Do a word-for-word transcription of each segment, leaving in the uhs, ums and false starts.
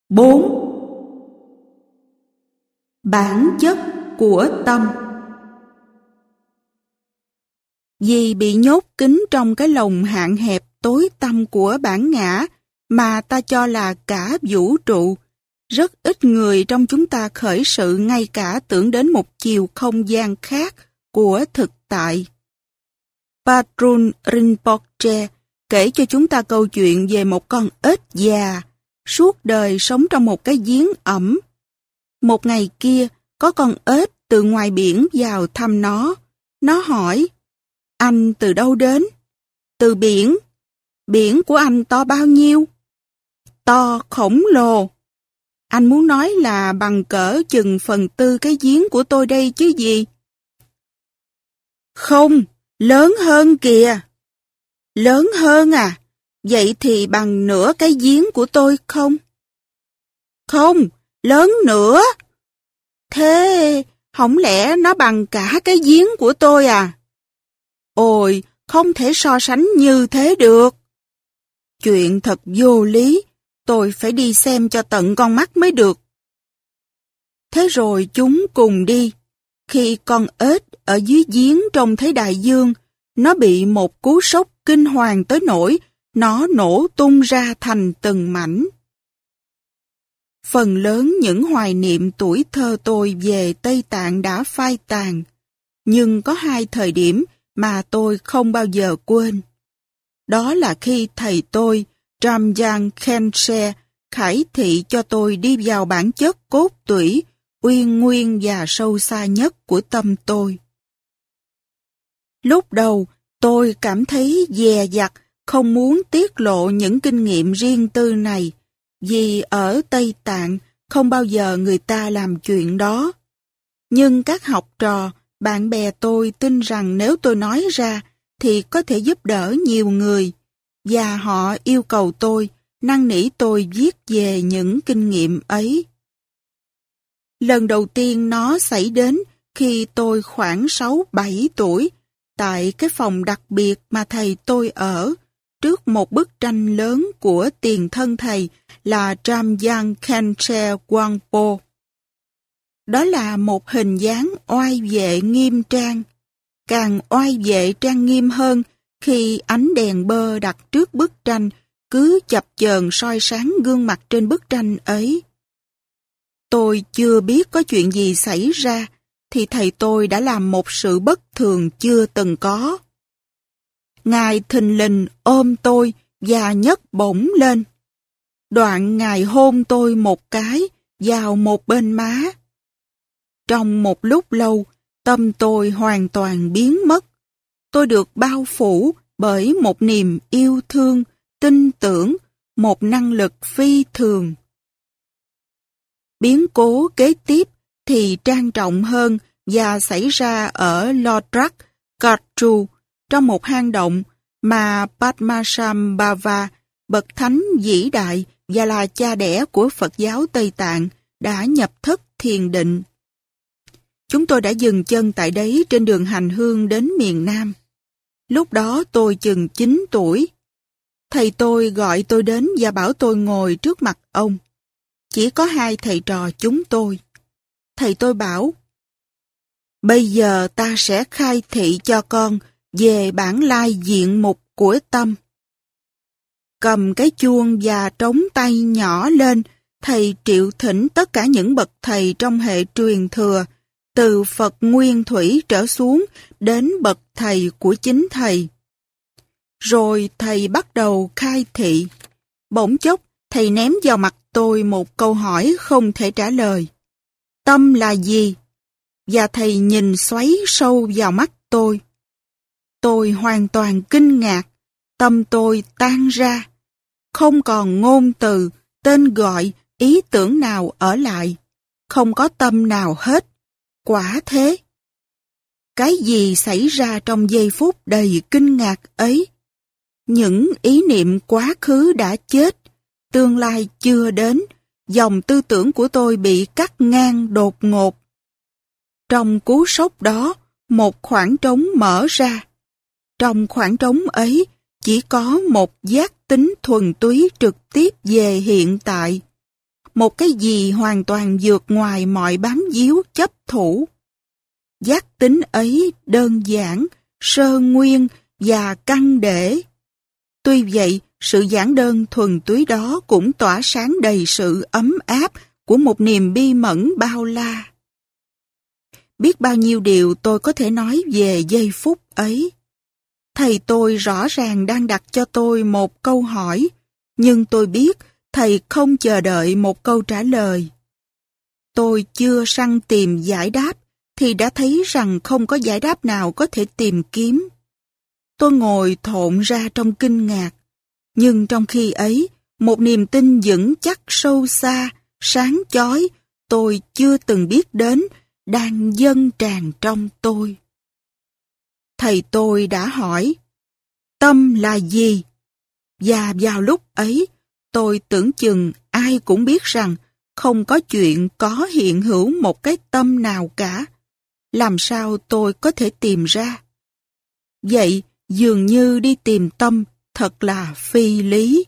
bốn. Bản chất của tâm. Vì bị nhốt kín trong cái lồng hạn hẹp tối tăm của bản ngã mà ta cho là cả vũ trụ, rất ít người trong chúng ta khởi sự ngay cả tưởng đến một chiều không gian khác của thực tại. Patrul Rinpoche kể cho chúng ta câu chuyện về một con ếch già, suốt đời sống trong một cái giếng ẩm. Một ngày kia, có con ếch từ ngoài biển vào thăm nó. Nó hỏi, anh từ đâu đến? Từ biển. Biển của anh to bao nhiêu? To khổng lồ. Anh muốn nói là bằng cỡ chừng phần tư cái giếng của tôi đây chứ gì? Không, lớn hơn kìa. Lớn hơn à? Vậy thì bằng nửa cái giếng của tôi không? Không, lớn nữa. Thế, không lẽ nó bằng cả cái giếng của tôi à? Ôi, không thể so sánh như thế được. Chuyện thật vô lý, tôi phải đi xem cho tận con mắt mới được. Thế rồi chúng cùng đi. Khi con ếch ở dưới giếng trông thấy đại dương, nó bị một cú sốc kinh hoàng tới nỗi nó nổ tung ra thành từng mảnh. Phần lớn những hoài niệm tuổi thơ tôi về Tây Tạng đã phai tàn, nhưng có hai thời điểm mà tôi không bao giờ quên. Đó là khi thầy tôi, Ramjang Khense, khải thị cho tôi đi vào bản chất cốt tủy, uyên nguyên và sâu xa nhất của tâm tôi. Lúc đầu, tôi cảm thấy dè dặt, không muốn tiết lộ những kinh nghiệm riêng tư này, vì ở Tây Tạng không bao giờ người ta làm chuyện đó. Nhưng các học trò, bạn bè tôi tin rằng nếu tôi nói ra thì có thể giúp đỡ nhiều người, và họ yêu cầu tôi, năn nỉ tôi viết về những kinh nghiệm ấy. Lần đầu tiên nó xảy đến khi tôi khoảng sáu bảy tuổi, tại cái phòng đặc biệt mà thầy tôi ở, trước một bức tranh lớn của tiền thân thầy là Ramjang Khense Wangpo. Đó là một hình dáng oai vệ nghiêm trang, càng oai vệ trang nghiêm hơn khi ánh đèn bơ đặt trước bức tranh cứ chập chờn soi sáng gương mặt trên bức tranh ấy. Tôi chưa biết có chuyện gì xảy ra, thì thầy tôi đã làm một sự bất thường chưa từng có. Ngài thình lình ôm tôi và nhấc bổng lên. Đoạn Ngài hôn tôi một cái vào một bên má. Trong một lúc lâu, tâm tôi hoàn toàn biến mất. Tôi được bao phủ bởi một niềm yêu thương, tin tưởng, một năng lực phi thường. Biến cố kế tiếp thì trang trọng hơn và xảy ra ở Lodrak, Khatru, trong một hang động mà Padmasambhava, bậc thánh vĩ đại và là cha đẻ của Phật giáo Tây Tạng, đã nhập thất thiền định. Chúng tôi đã dừng chân tại đấy trên đường hành hương đến miền Nam. Lúc đó tôi chừng chín tuổi. Thầy tôi gọi tôi đến và bảo tôi ngồi trước mặt ông. Chỉ có hai thầy trò chúng tôi. Thầy tôi bảo, bây giờ ta sẽ khai thị cho con về bản lai diện mục của tâm. Cầm cái chuông và trống tay nhỏ lên, thầy triệu thỉnh tất cả những bậc thầy trong hệ truyền thừa, từ Phật Nguyên Thủy trở xuống đến bậc thầy của chính thầy. Rồi thầy bắt đầu khai thị. Bỗng chốc, thầy ném vào mặt tôi một câu hỏi không thể trả lời. Tâm là gì? Và thầy nhìn xoáy sâu vào mắt tôi. Tôi hoàn toàn kinh ngạc. Tâm tôi tan ra. Không còn ngôn từ, tên gọi, ý tưởng nào ở lại. Không có tâm nào hết. Quả thế. Cái gì xảy ra trong giây phút đầy kinh ngạc ấy? Những ý niệm quá khứ đã chết, tương lai chưa đến, dòng tư tưởng của tôi bị cắt ngang đột ngột. Trong cú sốc đó, một khoảng trống mở ra. Trong khoảng trống ấy, chỉ có một giác tính thuần túy trực tiếp về hiện tại. một cái gì hoàn toàn vượt ngoài mọi bám víu chấp thủ. Giác tính ấy đơn giản, sơ nguyên và căn để. Tuy vậy, sự giản đơn thuần túy đó cũng tỏa sáng đầy sự ấm áp của một niềm bi mẫn bao la. Biết bao nhiêu điều tôi có thể nói về giây phút ấy. Thầy tôi rõ ràng đang đặt cho tôi một câu hỏi, nhưng tôi biết thầy không chờ đợi một câu trả lời. Tôi chưa săn tìm giải đáp, thì đã thấy rằng không có giải đáp nào có thể tìm kiếm. Tôi ngồi thộn ra trong kinh ngạc, nhưng trong khi ấy, một niềm tin vững chắc sâu xa, sáng chói, tôi chưa từng biết đến, đang dâng tràn trong tôi. Thầy tôi đã hỏi, tâm là gì? Và vào lúc ấy, tôi tưởng chừng ai cũng biết rằng không có chuyện có hiện hữu một cái tâm nào cả. Làm sao tôi có thể tìm ra? Vậy, dường như đi tìm tâm thật là phi lý.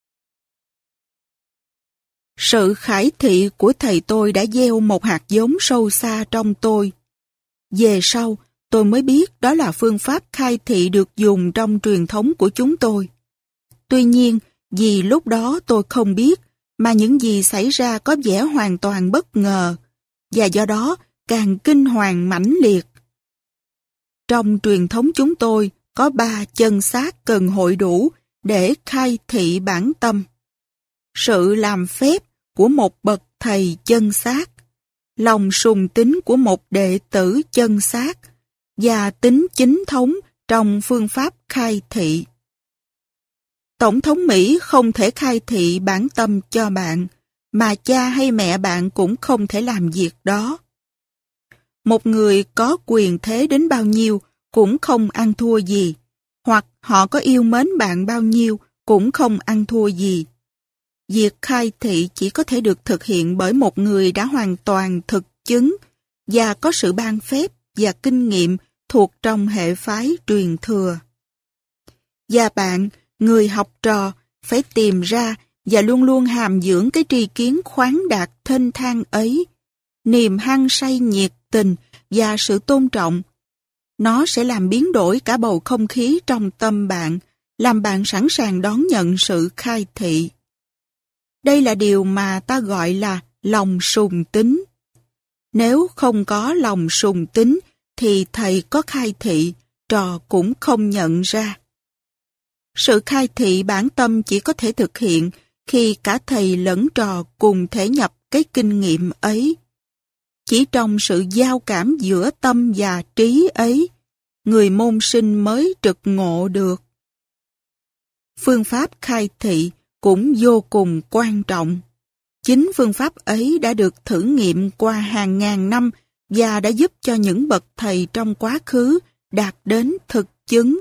Sự khải thị của thầy tôi đã gieo một hạt giống sâu xa trong tôi. Về sau, tôi mới biết đó là phương pháp khai thị được dùng trong truyền thống của chúng tôi. Tuy nhiên, vì lúc đó tôi không biết, mà những gì xảy ra có vẻ hoàn toàn bất ngờ, và do đó càng kinh hoàng mãnh liệt. Trong truyền thống chúng tôi có ba chân xác cần hội đủ để khai thị bản tâm. Sự làm phép của một bậc thầy chân xác, lòng sùng tín của một đệ tử chân xác, và tính chính thống trong phương pháp khai thị. Tổng thống Mỹ không thể khai thị bản tâm cho bạn, mà cha hay mẹ bạn cũng không thể làm việc đó. Một người có quyền thế đến bao nhiêu cũng không ăn thua gì, hoặc họ có yêu mến bạn bao nhiêu cũng không ăn thua gì. Việc khai thị chỉ có thể được thực hiện bởi một người đã hoàn toàn thực chứng và có sự ban phép và kinh nghiệm thuộc trong hệ phái truyền thừa. Và bạn, người học trò, phải tìm ra và luôn luôn hàm dưỡng cái tri kiến khoáng đạt thênh thang ấy, niềm hăng say nhiệt tình và sự tôn trọng. Nó sẽ làm biến đổi cả bầu không khí trong tâm bạn, làm bạn sẵn sàng đón nhận sự khai thị. Đây là điều mà ta gọi là lòng sùng tín. Nếu không có lòng sùng tín, thì thầy có khai thị, trò cũng không nhận ra. Sự khai thị bản tâm chỉ có thể thực hiện khi cả thầy lẫn trò cùng thể nhập cái kinh nghiệm ấy. Chỉ trong sự giao cảm giữa tâm và trí ấy, người môn sinh mới trực ngộ được. Phương pháp khai thị cũng vô cùng quan trọng. Chính phương pháp ấy đã được thử nghiệm qua hàng ngàn năm và đã giúp cho những bậc thầy trong quá khứ đạt đến thực chứng.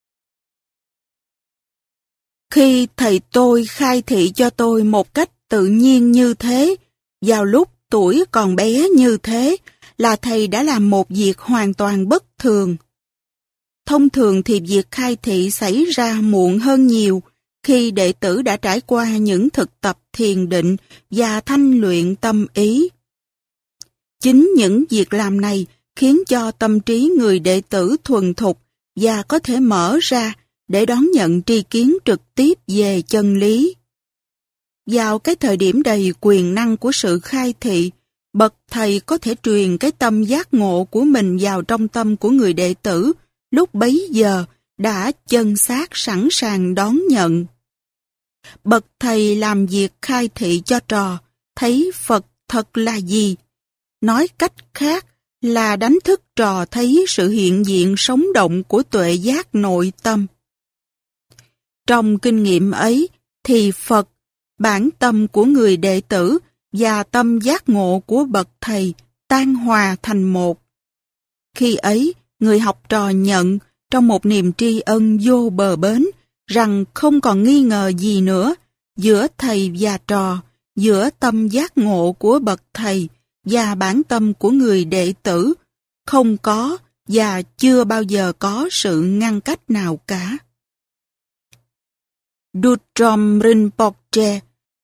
Khi thầy tôi khai thị cho tôi một cách tự nhiên như thế, vào lúc tuổi còn bé như thế, là thầy đã làm một việc hoàn toàn bất thường. Thông thường thì việc khai thị xảy ra muộn hơn nhiều, khi đệ tử đã trải qua những thực tập thiền định và thanh luyện tâm ý. Chính những việc làm này khiến cho tâm trí người đệ tử thuần thục và có thể mở ra để đón nhận tri kiến trực tiếp về chân lý. Vào cái thời điểm đầy quyền năng của sự khai thị, bậc thầy có thể truyền cái tâm giác ngộ của mình vào trong tâm của người đệ tử, lúc bấy giờ đã chân xác sẵn sàng đón nhận. Bậc thầy làm việc khai thị cho trò, thấy Phật thật là gì? Nói cách khác là đánh thức trò thấy sự hiện diện sống động của tuệ giác nội tâm. Trong kinh nghiệm ấy thì Phật, bản tâm của người đệ tử và tâm giác ngộ của bậc thầy tan hòa thành một. Khi ấy, người học trò nhận trong một niềm tri ân vô bờ bến rằng không còn nghi ngờ gì nữa giữa thầy và trò, giữa tâm giác ngộ của bậc thầy và bản tâm của người đệ tử, không có và chưa bao giờ có sự ngăn cách nào cả. Dudrom Rinpoche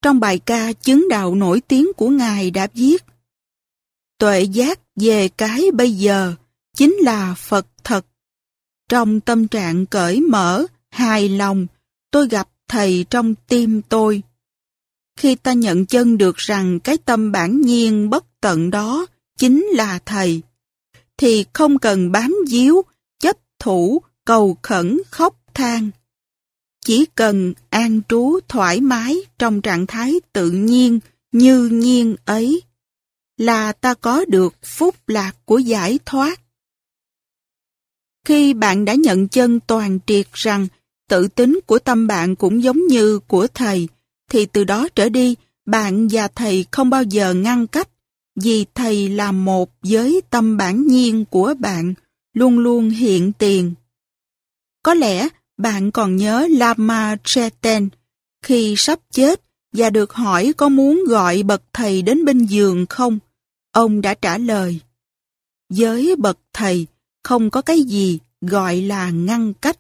trong bài ca chứng đạo nổi tiếng của Ngài đã viết: tuệ giác về cái bây giờ chính là Phật thật. Trong tâm trạng cởi mở, hài lòng, tôi gặp Thầy trong tim tôi. Khi ta nhận chân được rằng cái tâm bản nhiên bất tận đó chính là Thầy, thì không cần bám víu, chấp thủ, cầu khẩn, khóc than. Chỉ cần an trú thoải mái trong trạng thái tự nhiên, như nhiên ấy, là ta có được phúc lạc của giải thoát. Khi bạn đã nhận chân toàn triệt rằng tự tính của tâm bạn cũng giống như của Thầy, thì từ đó trở đi, bạn và Thầy không bao giờ ngăn cách, vì Thầy là một với tâm bản nhiên của bạn, luôn luôn hiện tiền. Có lẽ bạn còn nhớ Lama Treten, khi sắp chết và được hỏi có muốn gọi bậc Thầy đến bên giường không? Ông đã trả lời: với bậc Thầy không có cái gì gọi là ngăn cách.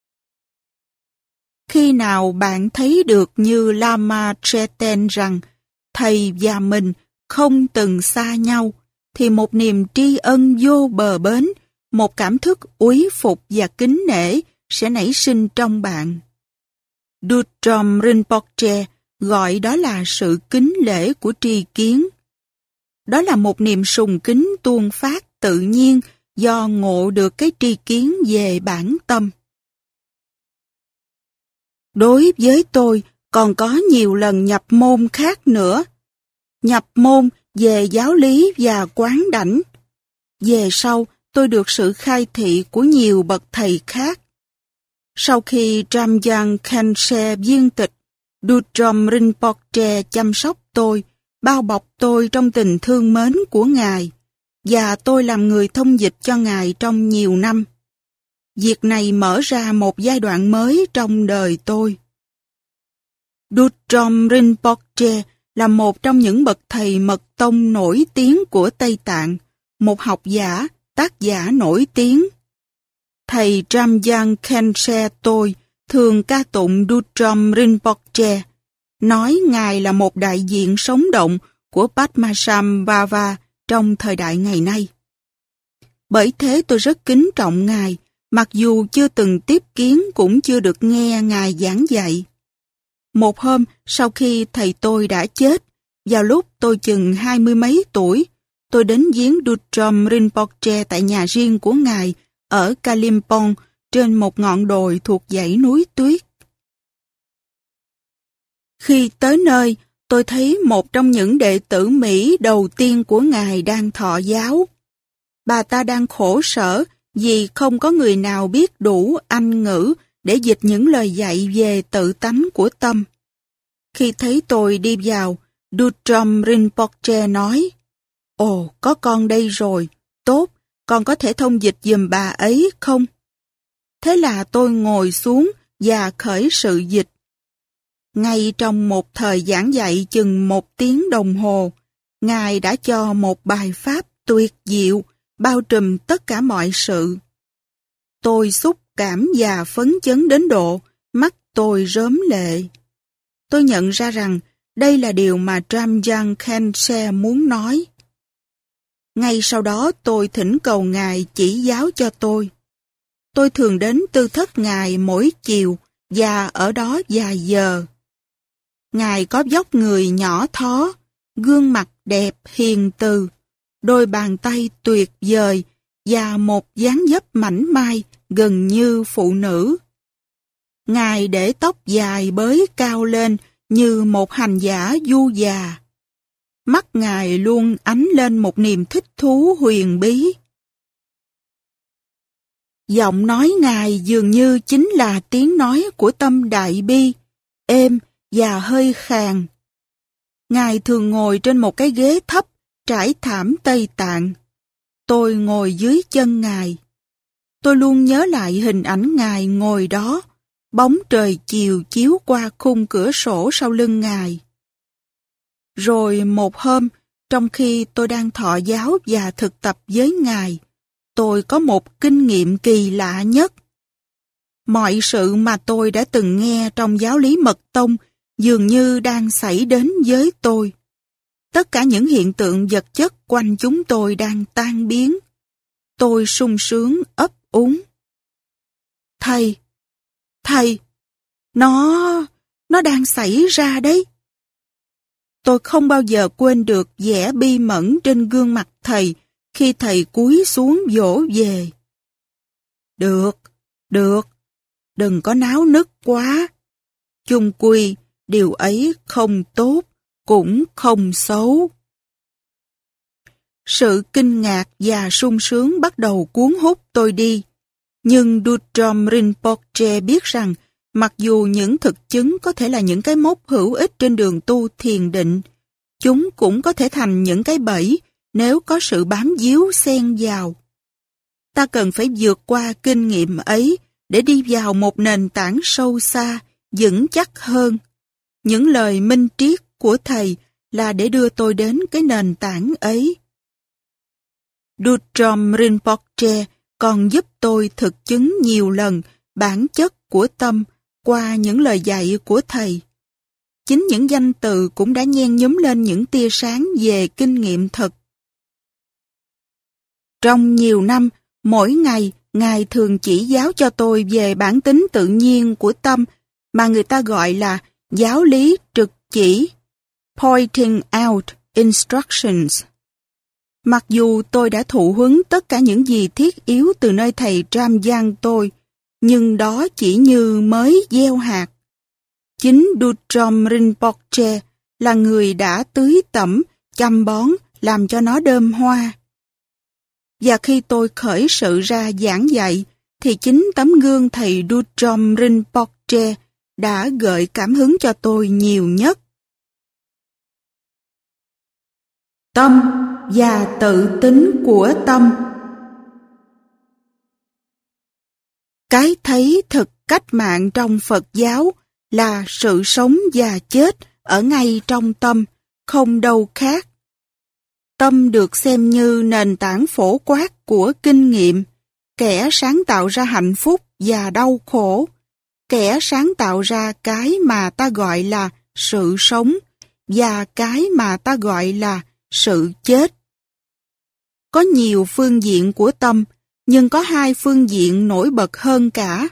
Khi nào bạn thấy được như Lama Treten rằng Thầy và mình không từng xa nhau, thì một niềm tri ân vô bờ bến, một cảm thức úy phục và kính nể sẽ nảy sinh trong bạn. Dudjom Rinpoche gọi đó là sự kính lễ của tri kiến. Đó là một niềm sùng kính tuôn phát tự nhiên do ngộ được cái tri kiến về bản tâm. Đối với tôi, còn có nhiều lần nhập môn khác nữa. Nhập môn về giáo lý và quán đảnh. Về sau, tôi được sự khai thị của nhiều bậc thầy khác. Sau khi Jamyang Khyentse viên tịch, Dudjom Rinpoche chăm sóc tôi, bao bọc tôi trong tình thương mến của Ngài, và tôi làm người thông dịch cho Ngài trong nhiều năm. Việc này mở ra một giai đoạn mới trong đời tôi. Dudjom Rinpoche là một trong những bậc thầy mật tông nổi tiếng của Tây Tạng, một học giả, tác giả nổi tiếng. Thầy Jamyang Khyentse tôi thường ca tụng Dudjom Rinpoche, nói Ngài là một đại diện sống động của Padmasambhava trong thời đại ngày nay. Bởi thế tôi rất kính trọng Ngài, mặc dù chưa từng tiếp kiến cũng chưa được nghe Ngài giảng dạy. Một hôm, sau khi thầy tôi đã chết, vào lúc tôi chừng hai mươi mấy tuổi, tôi đến viếng Dudjom Rinpoche tại nhà riêng của Ngài ở Kalimpong, trên một ngọn đồi thuộc dãy núi tuyết. Khi tới nơi, tôi thấy một trong những đệ tử Mỹ đầu tiên của Ngài đang thọ giáo. Bà ta đang khổ sở vì không có người nào biết đủ Anh ngữ để dịch những lời dạy về tự tánh của tâm. Khi thấy tôi đi vào, Dudjom Rinpoche nói: "Ồ, có con đây rồi, tốt, con có thể thông dịch giùm bà ấy không?" Thế là tôi ngồi xuống và khởi sự dịch. Ngay trong một thời giảng dạy chừng một tiếng đồng hồ, Ngài đã cho một bài pháp tuyệt diệu, bao trùm tất cả mọi sự. Tôi xúc cảm và phấn chấn đến độ mắt tôi rớm lệ. Tôi nhận ra rằng đây là điều mà Jamyang Khyentse muốn nói. Ngay sau đó tôi thỉnh cầu Ngài chỉ giáo cho tôi. Tôi thường đến tư thất Ngài mỗi chiều và ở đó vài giờ. Ngài có vóc người nhỏ thó, gương mặt đẹp hiền từ, đôi bàn tay tuyệt vời và một dáng dấp mảnh mai gần như phụ nữ. Ngài để tóc dài bới cao lên như một hành giả du già. Mắt Ngài luôn ánh lên một niềm thích thú huyền bí. Giọng nói Ngài dường như chính là tiếng nói của tâm đại bi, êm và hơi khàn. Ngài thường ngồi trên một cái ghế thấp, trải thảm Tây Tạng. Tôi ngồi dưới chân Ngài. Tôi luôn nhớ lại hình ảnh Ngài ngồi đó, bóng trời chiều chiếu qua khung cửa sổ sau lưng Ngài. Rồi một hôm, trong khi tôi đang thọ giáo và thực tập với Ngài, tôi có một kinh nghiệm kỳ lạ nhất. Mọi sự mà tôi đã từng nghe trong giáo lý mật tông dường như đang xảy đến với tôi. Tất cả những hiện tượng vật chất quanh chúng tôi đang tan biến. Tôi sung sướng ấp úng. Thầy, thầy, nó, nó đang xảy ra đấy. Tôi không bao giờ quên được vẻ bi mẫn trên gương mặt thầy khi thầy cúi xuống dỗ về. Được, được, đừng có náo nức quá. Chung quy, điều ấy không tốt, cũng không xấu. Sự kinh ngạc và sung sướng bắt đầu cuốn hút tôi đi. Nhưng Dudjom Rinpoche biết rằng, mặc dù những thực chứng có thể là những cái mốc hữu ích trên đường tu thiền định, chúng cũng có thể thành những cái bẫy nếu có sự bám víu xen vào. Ta cần phải vượt qua kinh nghiệm ấy để đi vào một nền tảng sâu xa, vững chắc hơn. Những lời minh triết của thầy là để đưa tôi đến cái nền tảng ấy. Dudjom Rinpoche còn giúp tôi thực chứng nhiều lần bản chất của tâm qua những lời dạy của thầy. Chính những danh từ cũng đã nhen nhóm lên những tia sáng về kinh nghiệm thực. Trong nhiều năm, mỗi ngày, Ngài thường chỉ giáo cho tôi về bản tính tự nhiên của tâm mà người ta gọi là giáo lý trực chỉ, pointing out instructions. Mặc dù tôi đã thụ huấn tất cả những gì thiết yếu từ nơi thầy Tram Giang tôi, nhưng đó chỉ như mới gieo hạt. Chính Dudjom Rinpoche là người đã tưới tẩm, chăm bón, làm cho nó đơm hoa. Và khi tôi khởi sự ra giảng dạy, thì chính tấm gương thầy Dudjom Rinpoche đã gợi cảm hứng cho tôi nhiều nhất. Tâm và tự tính của tâm. Cái thấy thực cách mạng trong Phật giáo là sự sống và chết ở ngay trong tâm, không đâu khác. Tâm được xem như nền tảng phổ quát của kinh nghiệm, kẻ sáng tạo ra hạnh phúc và đau khổ, kẻ sáng tạo ra cái mà ta gọi là sự sống và cái mà ta gọi là sự chết. Có nhiều phương diện của tâm, nhưng có hai phương diện nổi bật hơn cả.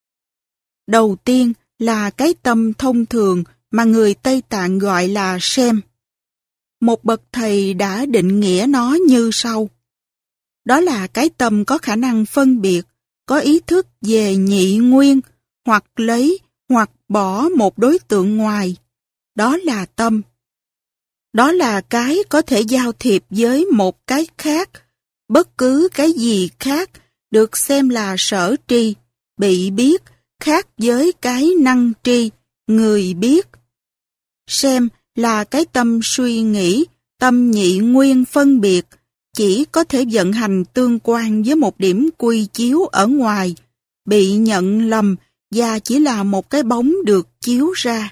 Đầu tiên là cái tâm thông thường mà người Tây Tạng gọi là Sem. Một bậc thầy đã định nghĩa nó như sau. Đó là cái tâm có khả năng phân biệt, có ý thức về nhị nguyên, hoặc lấy hoặc bỏ một đối tượng ngoài. Đó là tâm. Đó là cái có thể giao thiệp với một cái khác. Bất cứ cái gì khác được xem là sở tri, bị biết, khác với cái năng tri, người biết. Xem là cái tâm suy nghĩ, tâm nhị nguyên phân biệt, chỉ có thể vận hành tương quan với một điểm quy chiếu ở ngoài, bị nhận lầm và chỉ là một cái bóng được chiếu ra.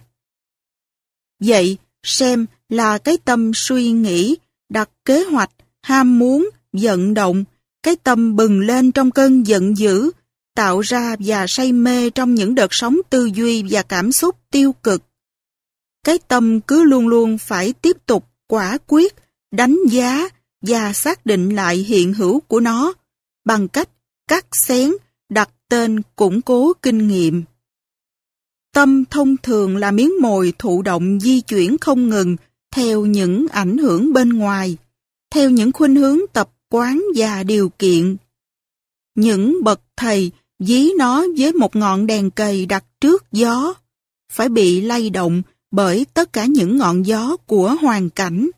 Vậy, xem là cái tâm suy nghĩ, đặt kế hoạch, ham muốn, vận động, cái tâm bừng lên trong cơn giận dữ, tạo ra và say mê trong những đợt sóng tư duy và cảm xúc tiêu cực. Cái tâm cứ luôn luôn phải tiếp tục quả quyết, đánh giá và xác định lại hiện hữu của nó bằng cách cắt xén, đặt tên, củng cố kinh nghiệm. Tâm thông thường là miếng mồi thụ động di chuyển không ngừng theo những ảnh hưởng bên ngoài, theo những khuynh hướng tập quán và điều kiện. Những bậc thầy ví nó với một ngọn đèn cầy đặt trước gió, phải bị lay động bởi tất cả những ngọn gió của hoàn cảnh.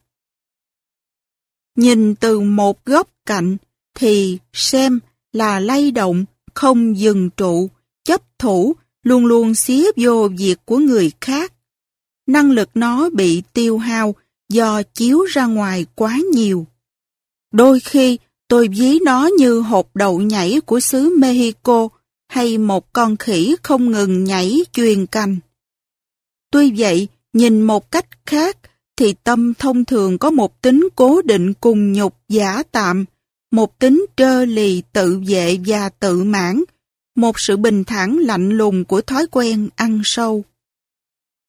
Nhìn từ một góc cạnh thì xem là lay động, không dừng trụ, chấp thủ, luôn luôn xía vô việc của người khác. Năng lực nó bị tiêu hao do chiếu ra ngoài quá nhiều. Đôi khi tôi ví nó như hột đậu nhảy của xứ Mexico hay một con khỉ không ngừng nhảy chuyền cành. Tuy vậy, nhìn một cách khác thì tâm thông thường có một tính cố định cùng nhục giả tạm, một tính trơ lì tự vệ và tự mãn, một sự bình thản lạnh lùng của thói quen ăn sâu.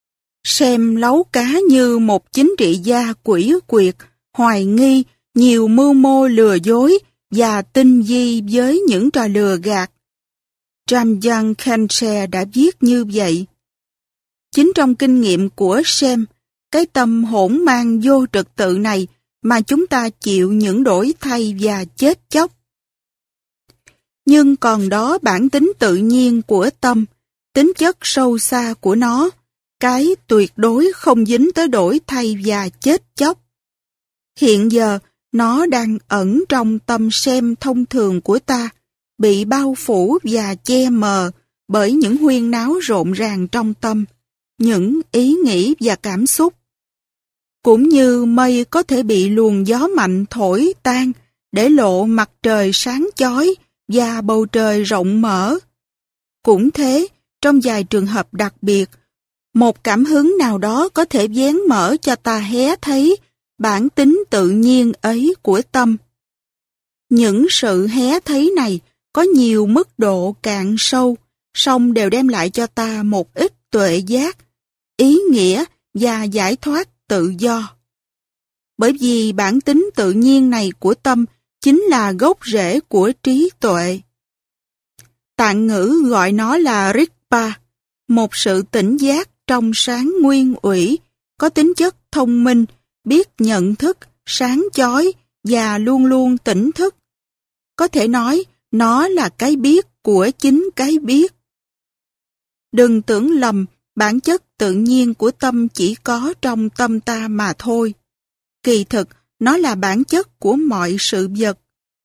xem lấu cá như một chính trị gia quỷ quyệt, hoài nghi, nhiều mưu mô lừa dối và tinh vi với những trò lừa gạt. Jamyang Khyentse đã viết như vậy. Chính trong kinh nghiệm của Sem, cái tâm hỗn mang vô trật tự này mà chúng ta chịu những đổi thay và chết chóc. Nhưng còn đó bản tính tự nhiên của tâm, tính chất sâu xa của nó, cái tuyệt đối không dính tới đổi thay và chết chóc. Hiện giờ, nó đang ẩn trong tâm Sem thông thường của ta, bị bao phủ và che mờ bởi những huyên náo rộn ràng trong tâm, những ý nghĩ và cảm xúc. Cũng như mây có thể bị luồng gió mạnh thổi tan để lộ mặt trời sáng chói và bầu trời rộng mở. Cũng thế, trong vài trường hợp đặc biệt, một cảm hứng nào đó có thể vén mở cho ta hé thấy bản tính tự nhiên ấy của tâm. Những sự hé thấy này có nhiều mức độ cạn sâu, song đều đem lại cho ta một ít tuệ giác, ý nghĩa và giải thoát tự do. Bởi vì bản tính tự nhiên này của tâm chính là gốc rễ của trí tuệ. Tạng ngữ gọi nó là Rigpa, một sự tỉnh giác trong sáng nguyên ủy, có tính chất thông minh, biết nhận thức, sáng chói và luôn luôn tỉnh thức. Có thể nói, nó là cái biết của chính cái biết. Đừng tưởng lầm, bản chất tự nhiên của tâm chỉ có trong tâm ta mà thôi. Kỳ thực, nó là bản chất của mọi sự vật.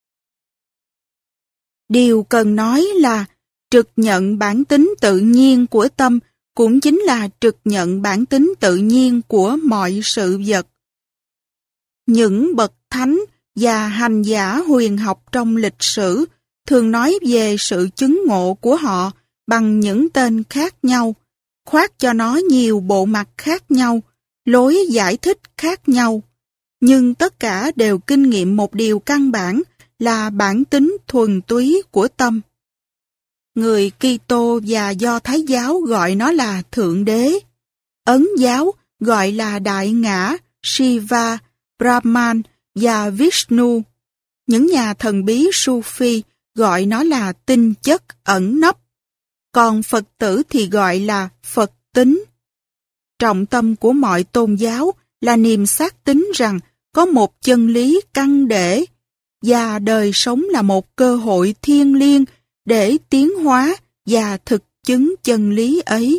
Điều cần nói là trực nhận bản tính tự nhiên của tâm cũng chính là trực nhận bản tính tự nhiên của mọi sự vật. Những bậc thánh và hành giả huyền học trong lịch sử thường nói về sự chứng ngộ của họ bằng những tên khác nhau, khoác cho nó nhiều bộ mặt khác nhau, lối giải thích khác nhau. Nhưng tất cả đều kinh nghiệm một điều căn bản là bản tính thuần túy của tâm. Người Kitô và Do Thái giáo gọi nó là Thượng Đế. Ấn giáo gọi là Đại Ngã, Shiva, Brahman và Vishnu. Những nhà thần bí Sufi gọi nó là tinh chất ẩn nấp. Còn Phật tử thì gọi là Phật tính. Trọng tâm của mọi tôn giáo là niềm xác tín rằng có một chân lý căn để, và đời sống là một cơ hội thiêng liêng để tiến hóa và thực chứng chân lý ấy.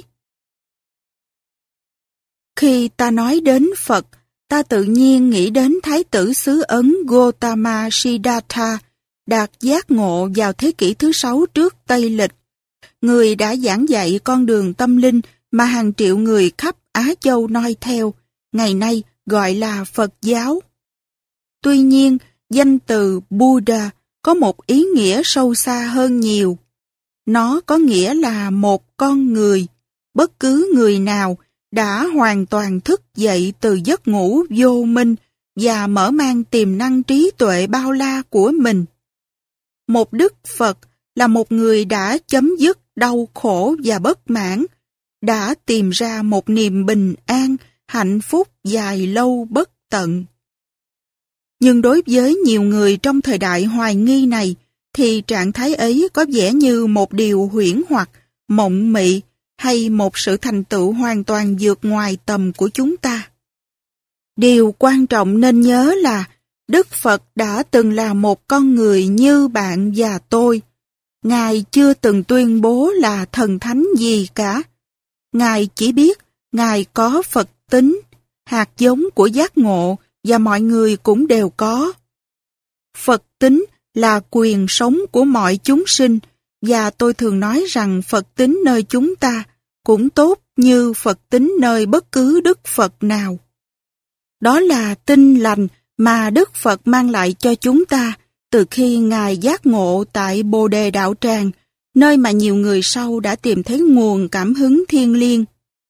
Khi ta nói đến Phật, ta tự nhiên nghĩ đến Thái tử xứ Ấn Gotama Siddhartha, đạt giác ngộ vào thế kỷ thứ sáu trước Tây Lịch. Người đã giảng dạy con đường tâm linh mà hàng triệu người khắp Á Châu noi theo, ngày nay gọi là Phật giáo. Tuy nhiên, danh từ Buddha có một ý nghĩa sâu xa hơn nhiều. Nó có nghĩa là một con người, bất cứ người nào đã hoàn toàn thức dậy từ giấc ngủ vô minh và mở mang tiềm năng trí tuệ bao la của mình. Một Đức Phật là một người đã chấm dứt đau khổ và bất mãn, đã tìm ra một niềm bình an, hạnh phúc dài lâu bất tận. Nhưng đối với nhiều người trong thời đại hoài nghi này, thì trạng thái ấy có vẻ như một điều huyễn hoặc, mộng mị, hay một sự thành tựu hoàn toàn vượt ngoài tầm của chúng ta. Điều quan trọng nên nhớ là Đức Phật đã từng là một con người như bạn và tôi. Ngài chưa từng tuyên bố là thần thánh gì cả. Ngài chỉ biết Ngài có Phật tính, hạt giống của giác ngộ, và mọi người cũng đều có. Phật tính là quyền sống của mọi chúng sinh, và tôi thường nói rằng Phật tính nơi chúng ta cũng tốt như Phật tính nơi bất cứ Đức Phật nào. Đó là tinh lành mà Đức Phật mang lại cho chúng ta từ khi Ngài giác ngộ tại Bồ Đề Đạo Tràng, nơi mà nhiều người sau đã tìm thấy nguồn cảm hứng thiêng liêng.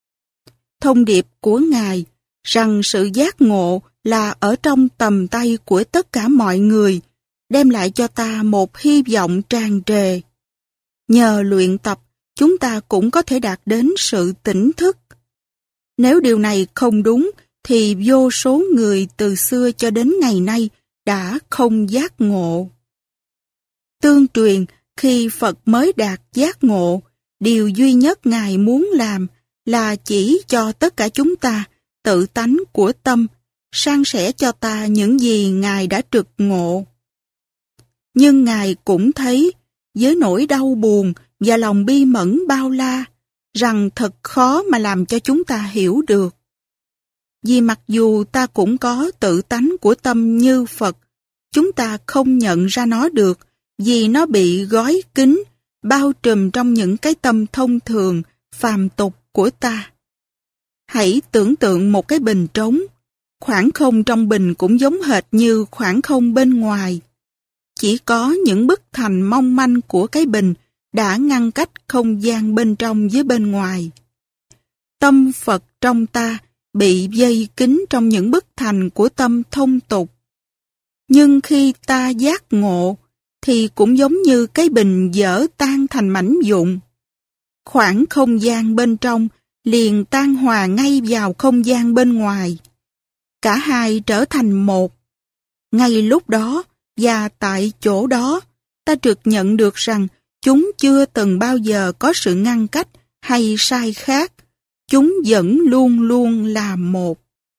Thông điệp của Ngài rằng sự giác ngộ là ở trong tầm tay của tất cả mọi người, đem lại cho ta một hy vọng tràn trề. Nhờ luyện tập, chúng ta cũng có thể đạt đến sự tỉnh thức. Nếu điều này không đúng, thì vô số người từ xưa cho đến ngày nay đã không giác ngộ. Tương truyền, khi Phật mới đạt giác ngộ, điều duy nhất Ngài muốn làm là chỉ cho tất cả chúng ta tự tánh của tâm, san sẻ cho ta những gì Ngài đã trực ngộ. Nhưng Ngài cũng thấy, với nỗi đau buồn và lòng bi mẫn bao la, rằng thật khó mà làm cho chúng ta hiểu được. Vì mặc dù ta cũng có tự tánh của tâm như Phật, chúng ta không nhận ra nó được vì nó bị gói kín, bao trùm trong những cái tâm thông thường, phàm tục của ta. Hãy tưởng tượng một cái bình trống, khoảng không trong bình cũng giống hệt như khoảng không bên ngoài. Chỉ có những bức thành mong manh của cái bình đã ngăn cách không gian bên trong với bên ngoài. Tâm Phật trong ta bị vây kín trong những bức thành của tâm thông tục. Nhưng khi ta giác ngộ, thì cũng giống như cái bình vỡ tan thành mảnh vụn. Khoảng không gian bên trong liền tan hòa ngay vào không gian bên ngoài. Cả hai trở thành một. Ngay lúc đó và tại chỗ đó, ta trực nhận được rằng chúng chưa từng bao giờ có sự ngăn cách hay sai khác. Chúng vẫn luôn luôn là một.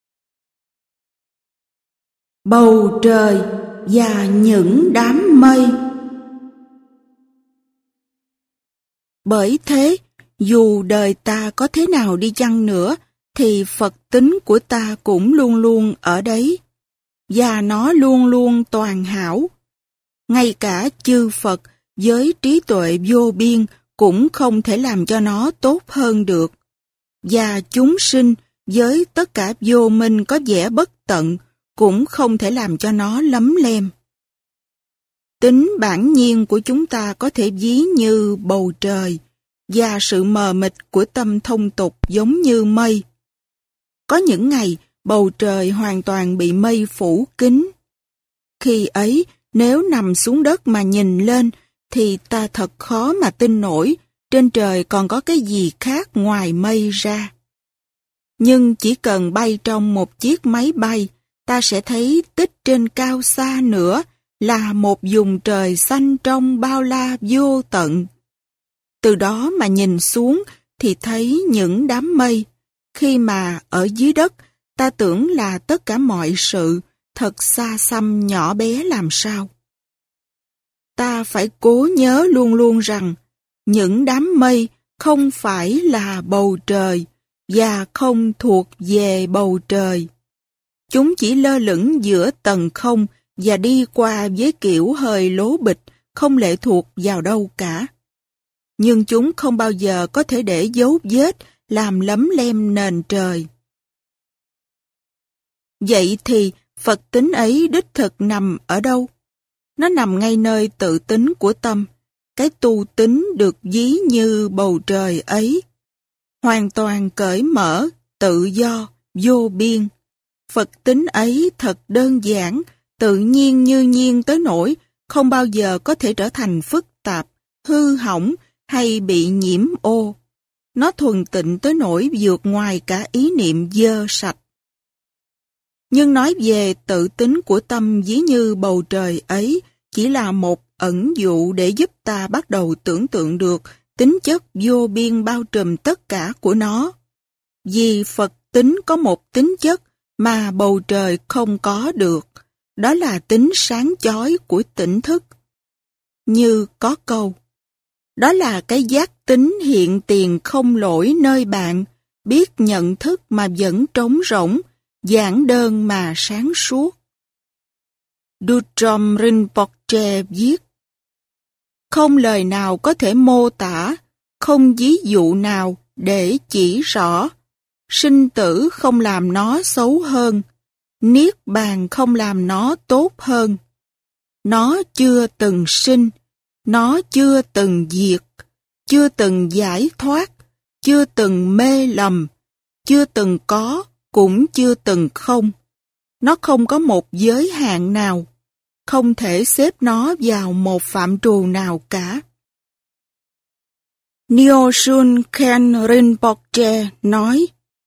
Bầu trời và những đám mây. Bởi thế, dù đời ta có thế nào đi chăng nữa, thì Phật tính của ta cũng luôn luôn ở đấy. Và nó luôn luôn toàn hảo. Ngay cả chư Phật với trí tuệ vô biên cũng không thể làm cho nó tốt hơn được. Và chúng sinh với tất cả vô minh có vẻ bất tận cũng không thể làm cho nó lấm lem. Tính bản nhiên của chúng ta có thể ví như bầu trời, và sự mờ mịt của tâm thông tục giống như mây. Có những ngày, bầu trời hoàn toàn bị mây phủ kín. Khi ấy, nếu nằm xuống đất mà nhìn lên, thì ta thật khó mà tin nổi, trên trời còn có cái gì khác ngoài mây ra. Nhưng chỉ cần bay trong một chiếc máy bay, ta sẽ thấy tích trên cao xa nữa là một vùng trời xanh trong bao la vô tận. Từ đó mà nhìn xuống thì thấy những đám mây. Khi mà ở dưới đất, ta tưởng là tất cả mọi sự thật xa xăm nhỏ bé làm sao. Ta phải cố nhớ luôn luôn rằng những đám mây không phải là bầu trời và không thuộc về bầu trời. Chúng chỉ lơ lửng giữa tầng không và đi qua với kiểu hơi lố bịch, không lệ thuộc vào đâu cả. Nhưng chúng không bao giờ có thể để dấu vết làm lấm lem nền trời. Vậy thì Phật tính ấy đích thực nằm ở đâu? Nó nằm ngay nơi tự tính của tâm. Cái tu tính được ví như bầu trời ấy. Hoàn toàn cởi mở, tự do, vô biên. Phật tính ấy thật đơn giản, tự nhiên như nhiên tới nỗi không bao giờ có thể trở thành phức tạp, hư hỏng hay bị nhiễm ô. Nó thuần tịnh tới nỗi vượt ngoài cả ý niệm dơ sạch. Nhưng nói về tự tính của tâm ví như bầu trời ấy chỉ là một ẩn dụ để giúp ta bắt đầu tưởng tượng được tính chất vô biên bao trùm tất cả của nó. Vì Phật tính có một tính chất mà bầu trời không có được, đó là tính sáng chói của tỉnh thức. Như có câu, đó là cái giác tính hiện tiền không lỗi nơi bạn, biết nhận thức mà vẫn trống rỗng, giản đơn mà sáng suốt. Dudrom Rinpoche viết, không lời nào có thể mô tả, không ví dụ nào để chỉ rõ. Sinh tử không làm nó xấu hơn, niết bàn không làm nó tốt hơn. Nó chưa từng sinh, nó chưa từng diệt, chưa từng giải thoát, chưa từng mê lầm, chưa từng có, cũng chưa từng không. Nó không có một giới hạn nào, không thể xếp nó vào một phạm trù nào cả. Nyosun Khen Rinpoche nói,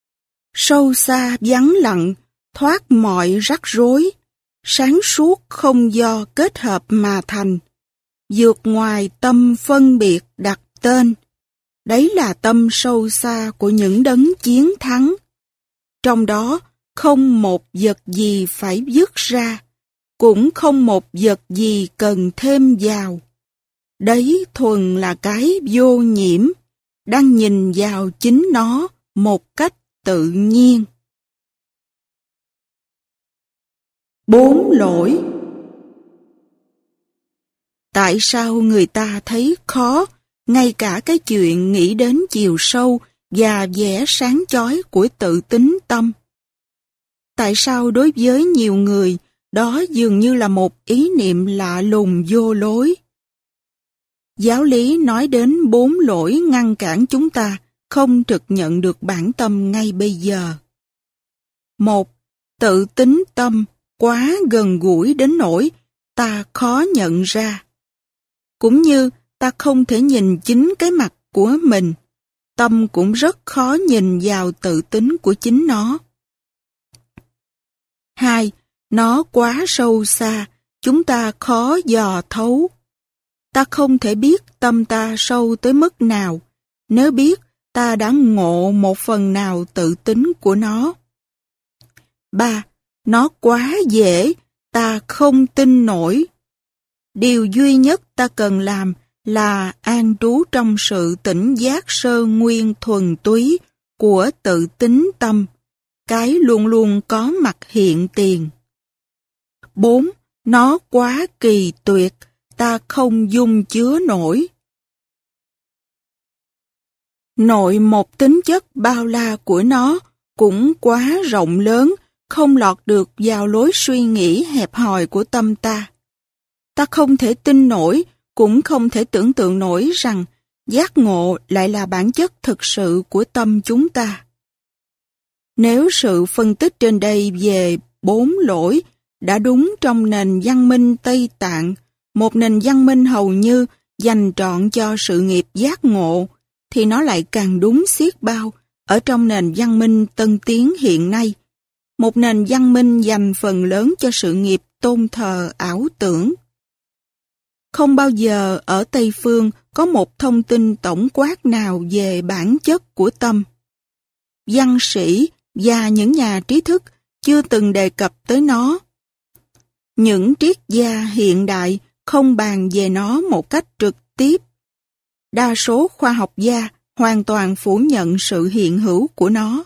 sâu xa vắng lặng, thoát mọi rắc rối, sáng suốt không do kết hợp mà thành, vượt ngoài tâm phân biệt đặt tên. Đấy là tâm sâu xa của những đấng chiến thắng. Trong đó không một vật gì phải dứt ra, cũng không một vật gì cần thêm vào. Đấy thuần là cái vô nhiễm, đang nhìn vào chính nó một cách tự nhiên. Bốn lỗi. Tại sao người ta thấy khó, ngay cả cái chuyện nghĩ đến chiều sâu và vẻ sáng chói của tự tính tâm? Tại sao đối với nhiều người, đó dường như là một ý niệm lạ lùng vô lối? Giáo lý nói đến bốn lỗi ngăn cản chúng ta không trực nhận được bản tâm ngay bây giờ. Một, tự tính tâm quá gần gũi đến nỗi ta khó nhận ra. Cũng như ta không thể nhìn chính cái mặt của mình, tâm cũng rất khó nhìn vào tự tính của chính nó. Hai, nó quá sâu xa, chúng ta khó dò thấu. Ta không thể biết tâm ta sâu tới mức nào, nếu biết ta đã ngộ một phần nào tự tính của nó. Ba, nó quá dễ, ta không tin nổi. Điều duy nhất ta cần làm là an trú trong sự tỉnh giác sơ nguyên thuần túy của tự tính tâm, cái luôn luôn có mặt hiện tiền. Bốn, nó quá kỳ tuyệt, ta không dung chứa nổi. Nội một tính chất bao la của nó cũng quá rộng lớn, không lọt được vào lối suy nghĩ hẹp hòi của tâm ta. Ta không thể tin nổi, cũng không thể tưởng tượng nổi rằng giác ngộ lại là bản chất thực sự của tâm chúng ta. Nếu sự phân tích trên đây về bốn lỗi đã đúng trong nền văn minh Tây Tạng, một nền văn minh hầu như dành trọn cho sự nghiệp giác ngộ, thì nó lại càng đúng xiết bao ở trong nền văn minh tân tiến hiện nay, một nền văn minh dành phần lớn cho sự nghiệp tôn thờ ảo tưởng. Không bao giờ ở Tây Phương có một thông tin tổng quát nào về bản chất của tâm. Văn sĩ và những nhà trí thức chưa từng đề cập tới nó. Những triết gia hiện đại không bàn về nó một cách trực tiếp. Đa số khoa học gia hoàn toàn phủ nhận sự hiện hữu của nó.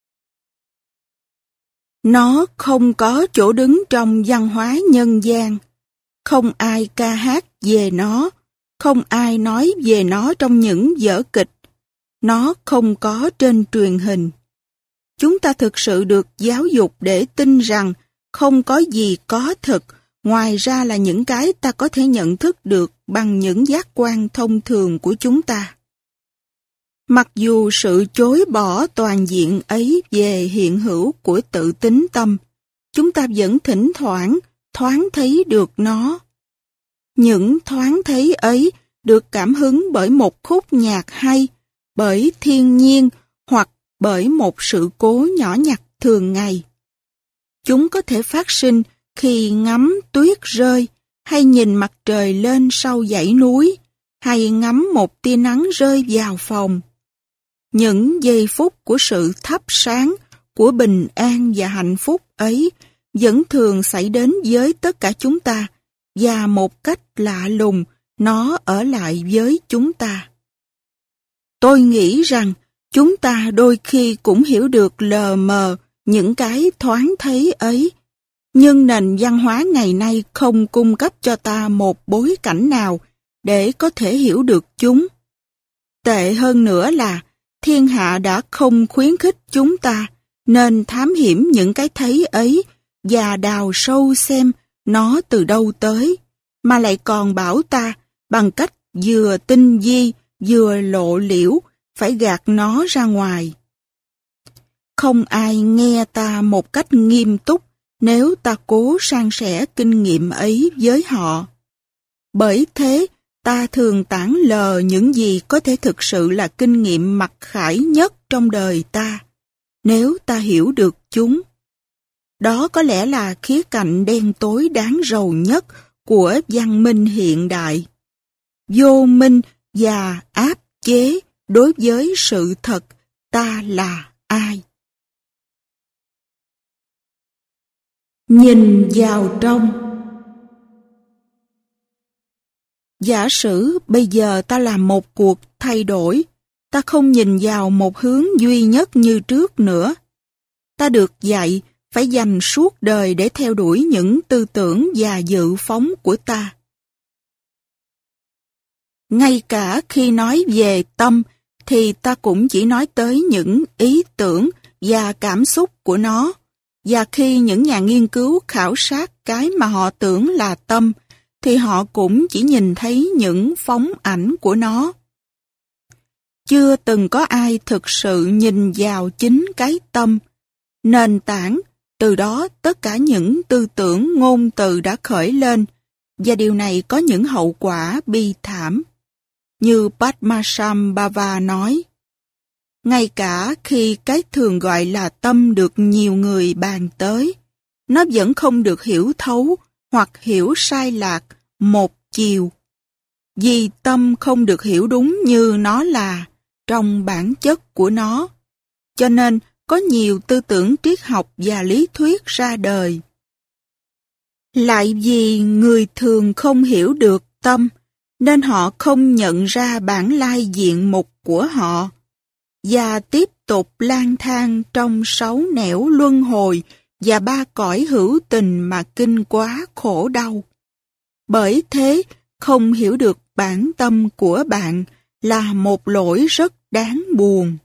Nó không có chỗ đứng trong văn hóa nhân gian. Không ai ca hát về nó, không ai nói về nó trong những vở kịch. Nó không có trên truyền hình. Chúng ta thực sự được giáo dục để tin rằng không có gì có thực, ngoài ra là những cái ta có thể nhận thức được bằng những giác quan thông thường của chúng ta. Mặc dù sự chối bỏ toàn diện ấy về hiện hữu của tự tính tâm, chúng ta vẫn thỉnh thoảng thoáng thấy được nó. Những thoáng thấy ấy được cảm hứng bởi một khúc nhạc hay, bởi thiên nhiên hoặc bởi một sự cố nhỏ nhặt thường ngày. Chúng có thể phát sinh khi ngắm tuyết rơi, hay nhìn mặt trời lên sau dãy núi, hay ngắm một tia nắng rơi vào phòng. Những giây phút của sự thắp sáng, của bình an và hạnh phúc ấy vẫn thường xảy đến với tất cả chúng ta, và một cách lạ lùng, nó ở lại với chúng ta. Tôi nghĩ rằng chúng ta đôi khi cũng hiểu được lờ mờ những cái thoáng thấy ấy, nhưng nền văn hóa ngày nay không cung cấp cho ta một bối cảnh nào để có thể hiểu được chúng. Tệ hơn nữa là thiên hạ đã không khuyến khích chúng ta nên thám hiểm những cái thấy ấy và đào sâu xem nó từ đâu tới, mà lại còn bảo ta bằng cách vừa tinh vi vừa lộ liễu phải gạt nó ra ngoài. Không ai nghe ta một cách nghiêm túc nếu ta cố san sẻ kinh nghiệm ấy với họ. Bởi thế, ta thường tản lờ những gì có thể thực sự là kinh nghiệm mặc khải nhất trong đời ta. nếu ta hiểu được chúng. Đó có lẽ là khía cạnh đen tối đáng rầu nhất của văn minh hiện đại. Vô minh và áp chế đối với sự thật ta là ai. Nhìn vào trong. Giả sử bây giờ ta làm một cuộc thay đổi, ta không nhìn vào một hướng duy nhất như trước nữa. Ta được dạy phải dành suốt đời để theo đuổi những tư tưởng và dự phóng của ta. Ngay cả khi nói về tâm, thì ta cũng chỉ nói tới những ý tưởng và cảm xúc của nó, và khi những nhà nghiên cứu khảo sát cái mà họ tưởng là tâm, thì họ cũng chỉ nhìn thấy những phóng ảnh của nó. Chưa từng có ai thực sự nhìn vào chính cái tâm, nền tảng, từ đó tất cả những tư tưởng ngôn từ đã khởi lên, và điều này có những hậu quả bi thảm. Như Padmasambhava nói, ngay cả khi cái thường gọi là tâm được nhiều người bàn tới, nó vẫn không được hiểu thấu hoặc hiểu sai lạc một chiều. Vì tâm không được hiểu đúng như nó là trong bản chất của nó, cho nên có nhiều tư tưởng triết học và lý thuyết ra đời. Lại vì người thường không hiểu được tâm, nên họ không nhận ra bản lai diện mục của họ, và tiếp tục lang thang trong sáu nẻo luân hồi và ba cõi hữu tình mà kinh quá khổ đau. Bởi thế, không hiểu được bản tâm của bạn là một lỗi rất đáng buồn.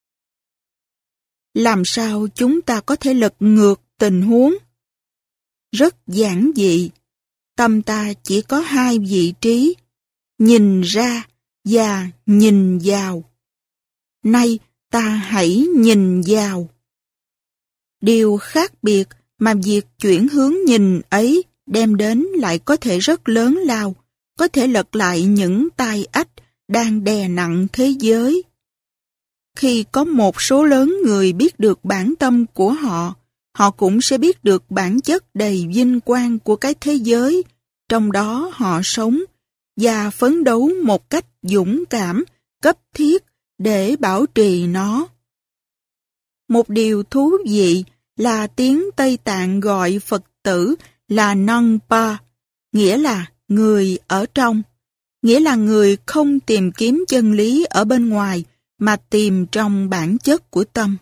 Làm sao chúng ta có thể lật ngược tình huống? Rất giản dị, tâm ta chỉ có hai vị trí, nhìn ra và nhìn vào. Nay ta hãy nhìn vào. Điều khác biệt mà việc chuyển hướng nhìn ấy đem đến lại có thể rất lớn lao, có thể lật lại những tai ách đang đè nặng thế giới. Khi có một số lớn người biết được bản tâm của họ, họ cũng sẽ biết được bản chất đầy vinh quang của cái thế giới, trong đó họ sống, và phấn đấu một cách dũng cảm, cấp thiết để bảo trì nó. Một điều thú vị là tiếng Tây Tạng gọi Phật tử là Nangpa, nghĩa là người ở trong, nghĩa là người không tìm kiếm chân lý ở bên ngoài, mà tìm trong bản chất của tâm.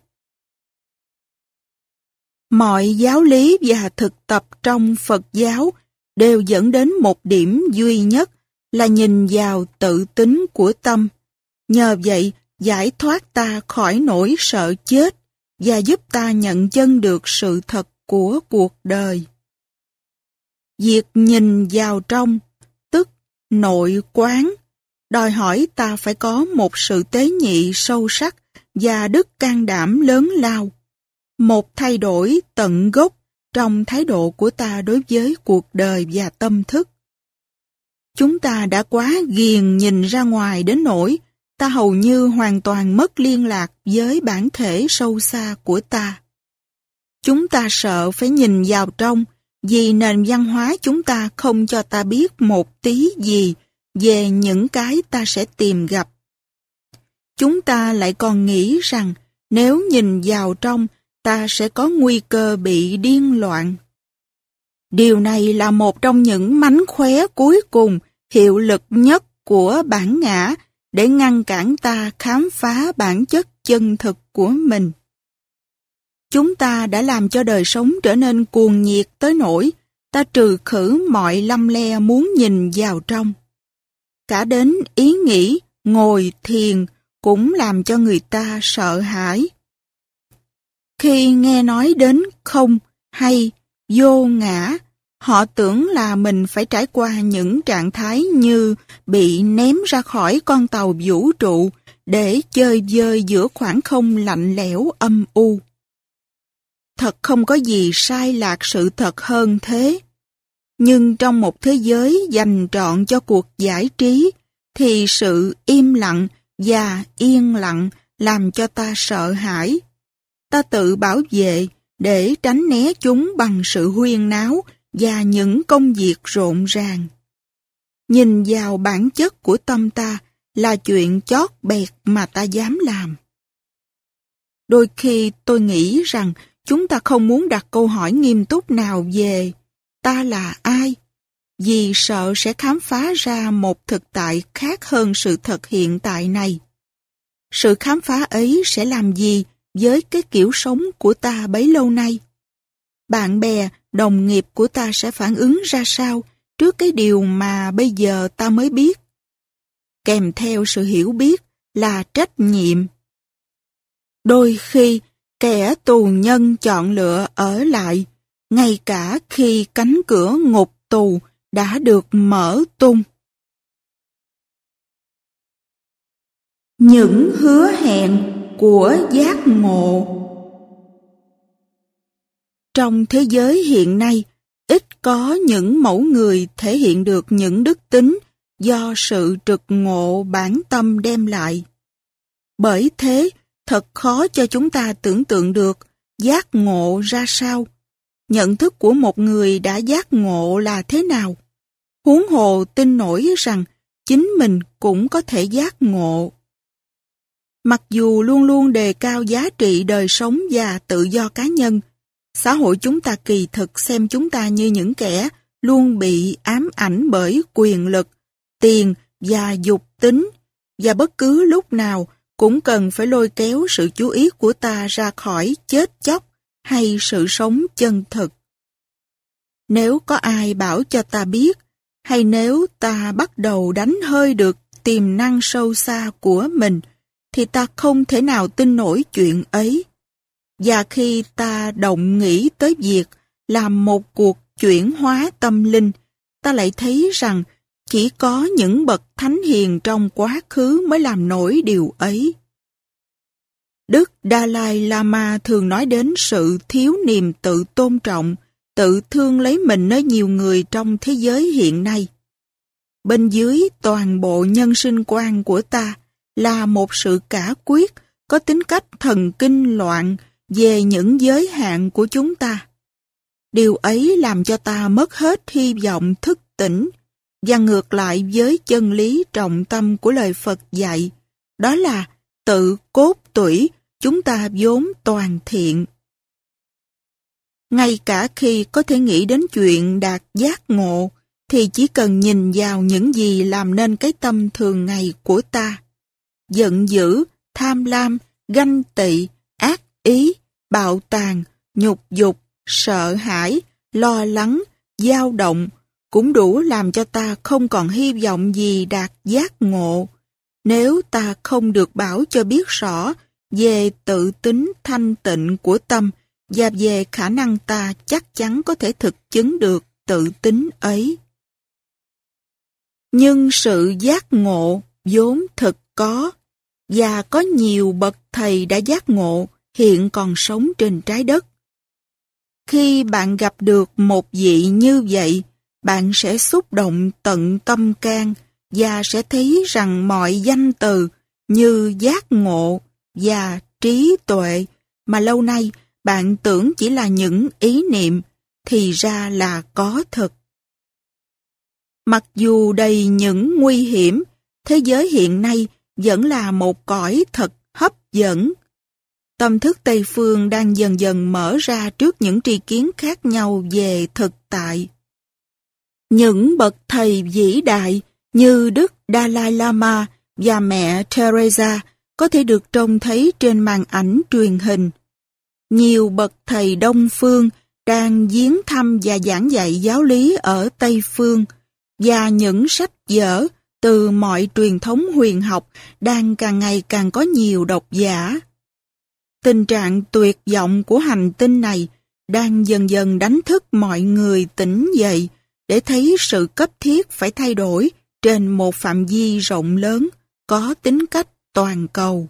Mọi giáo lý và thực tập trong Phật giáo đều dẫn đến một điểm duy nhất là nhìn vào tự tính của tâm. Nhờ vậy, giải thoát ta khỏi nỗi sợ chết và giúp ta nhận chân được sự thật của cuộc đời. Việc nhìn vào trong, tức nội quán, đòi hỏi ta phải có một sự tế nhị sâu sắc và đức can đảm lớn lao, một thay đổi tận gốc trong thái độ của ta đối với cuộc đời và tâm thức. Chúng ta đã quá ghiền nhìn ra ngoài đến nỗi ta hầu như hoàn toàn mất liên lạc với bản thể sâu xa của ta. Chúng ta sợ phải nhìn vào trong vì nền văn hóa chúng ta không cho ta biết một tí gì về những cái ta sẽ tìm gặp. Chúng ta lại còn nghĩ rằng nếu nhìn vào trong, ta sẽ có nguy cơ bị điên loạn. Điều này là một trong những mánh khóe cuối cùng, hiệu lực nhất của bản ngã để ngăn cản ta khám phá bản chất chân thực của mình. Chúng ta đã làm cho đời sống trở nên cuồng nhiệt tới nỗi ta trừ khử mọi lăm le muốn nhìn vào trong. Cả đến ý nghĩ ngồi thiền cũng làm cho người ta sợ hãi. Khi nghe nói đến không hay vô ngã, họ tưởng là mình phải trải qua những trạng thái như bị ném ra khỏi con tàu vũ trụ để chơi vơi giữa khoảng không lạnh lẽo âm u. Thật không có gì sai lạc sự thật hơn thế. Nhưng trong một thế giới dành trọn cho cuộc giải trí, thì sự im lặng và yên lặng làm cho ta sợ hãi. ta tự bảo vệ để tránh né chúng bằng sự huyên náo và những công việc rộn ràng. Nhìn vào bản chất của tâm ta là chuyện chót bẹt mà ta dám làm. Đôi khi tôi nghĩ rằng chúng ta không muốn đặt câu hỏi nghiêm túc nào về ta là ai, vì sợ sẽ khám phá ra một thực tại khác hơn sự thật hiện tại này. Sự khám phá ấy sẽ làm gì với cái kiểu sống của ta bấy lâu nay? Bạn bè, đồng nghiệp của ta sẽ phản ứng ra sao trước cái điều mà bây giờ ta mới biết? Kèm theo sự hiểu biết là trách nhiệm. Đôi khi, kẻ tù nhân chọn lựa ở lại, ngay cả khi cánh cửa ngục tù đã được mở tung. Những hứa hẹn của giác ngộ. Trong thế giới hiện nay, ít có những mẫu người thể hiện được những đức tính do sự trực ngộ bản tâm đem lại. Bởi thế, thật khó cho chúng ta tưởng tượng được giác ngộ ra sao. Nhận thức của một người đã giác ngộ là thế nào? Huống hồ tin nổi rằng chính mình cũng có thể giác ngộ. Mặc dù luôn luôn đề cao giá trị đời sống và tự do cá nhân, xã hội chúng ta kỳ thực xem chúng ta như những kẻ luôn bị ám ảnh bởi quyền lực, tiền và dục tính, và bất cứ lúc nào cũng cần phải lôi kéo sự chú ý của ta ra khỏi chết chóc hay sự sống chân thực. Nếu có ai bảo cho ta biết, hay nếu ta bắt đầu đánh hơi được tiềm năng sâu xa của mình, thì ta không thể nào tin nổi chuyện ấy. Và khi ta động nghĩ tới việc làm một cuộc chuyển hóa tâm linh, ta lại thấy rằng chỉ có những bậc thánh hiền trong quá khứ mới làm nổi điều ấy. Đức Dalai Lama thường nói đến sự thiếu niềm tự tôn trọng, tự thương lấy mình nơi nhiều người trong thế giới hiện nay. Bên dưới toàn bộ nhân sinh quan của ta là một sự cả quyết có tính cách thần kinh loạn về những giới hạn của chúng ta. Điều ấy làm cho ta mất hết hy vọng thức tỉnh, và ngược lại với chân lý trọng tâm của lời Phật dạy, đó là tự cốt tủy chúng ta vốn toàn thiện. Ngay cả khi có thể nghĩ đến chuyện đạt giác ngộ, thì chỉ cần nhìn vào những gì làm nên cái tâm thường ngày của ta. Giận dữ, tham lam, ganh tị, ác ý, bạo tàn, nhục dục, sợ hãi, lo lắng, dao động, cũng đủ làm cho ta không còn hy vọng gì đạt giác ngộ, nếu ta không được bảo cho biết rõ về tự tính thanh tịnh của tâm và về khả năng ta chắc chắn có thể thực chứng được tự tính ấy. Nhưng sự giác ngộ vốn thực có, và có nhiều bậc thầy đã giác ngộ hiện còn sống trên trái đất. Khi bạn gặp được một vị như vậy, bạn sẽ xúc động tận tâm can và sẽ thấy rằng mọi danh từ như giác ngộ và trí tuệ mà lâu nay bạn tưởng chỉ là những ý niệm thì ra là có thật. Mặc dù đầy những nguy hiểm, thế giới hiện nay vẫn là một cõi thật hấp dẫn. Tâm thức Tây Phương đang dần dần mở ra trước những tri kiến khác nhau về thực tại. Những bậc thầy vĩ đại như Đức Dalai Lama và mẹ Teresa có thể được trông thấy trên màn ảnh truyền hình. Nhiều bậc thầy Đông Phương đang viếng thăm và giảng dạy giáo lý ở Tây Phương, và những sách vở từ mọi truyền thống huyền học đang càng ngày càng có nhiều độc giả. Tình trạng tuyệt vọng của hành tinh này đang dần dần đánh thức mọi người tỉnh dậy để thấy sự cấp thiết phải thay đổi trên một phạm vi rộng lớn, có tính cách toàn cầu.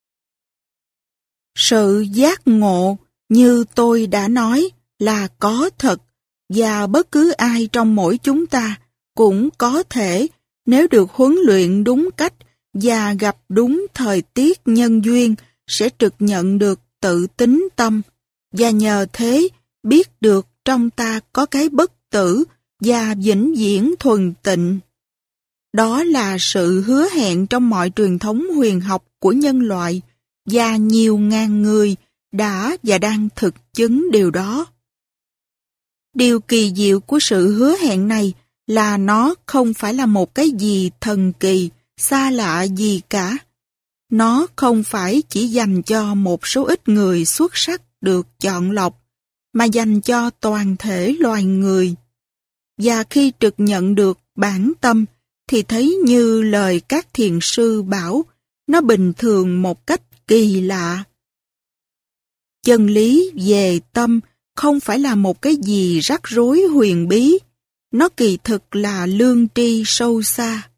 Sự giác ngộ, như tôi đã nói, là có thật, và bất cứ ai trong mỗi chúng ta cũng có thể, nếu được huấn luyện đúng cách và gặp đúng thời tiết nhân duyên, sẽ trực nhận được tự tính tâm, và nhờ thế biết được trong ta có cái bất tử và vĩnh viễn thuần tịnh. Đó là sự hứa hẹn trong mọi truyền thống huyền học của nhân loại, và nhiều ngàn người đã và đang thực chứng điều đó. Điều kỳ diệu của sự hứa hẹn này là nó không phải là một cái gì thần kỳ, xa lạ gì cả. Nó không phải chỉ dành cho một số ít người xuất sắc được chọn lọc, mà dành cho toàn thể loài người. Và khi trực nhận được bản tâm, thì thấy như lời các thiền sư bảo, nó bình thường một cách kỳ lạ. Chân lý về tâm không phải là một cái gì rắc rối huyền bí, nó kỳ thực là lương tri sâu xa.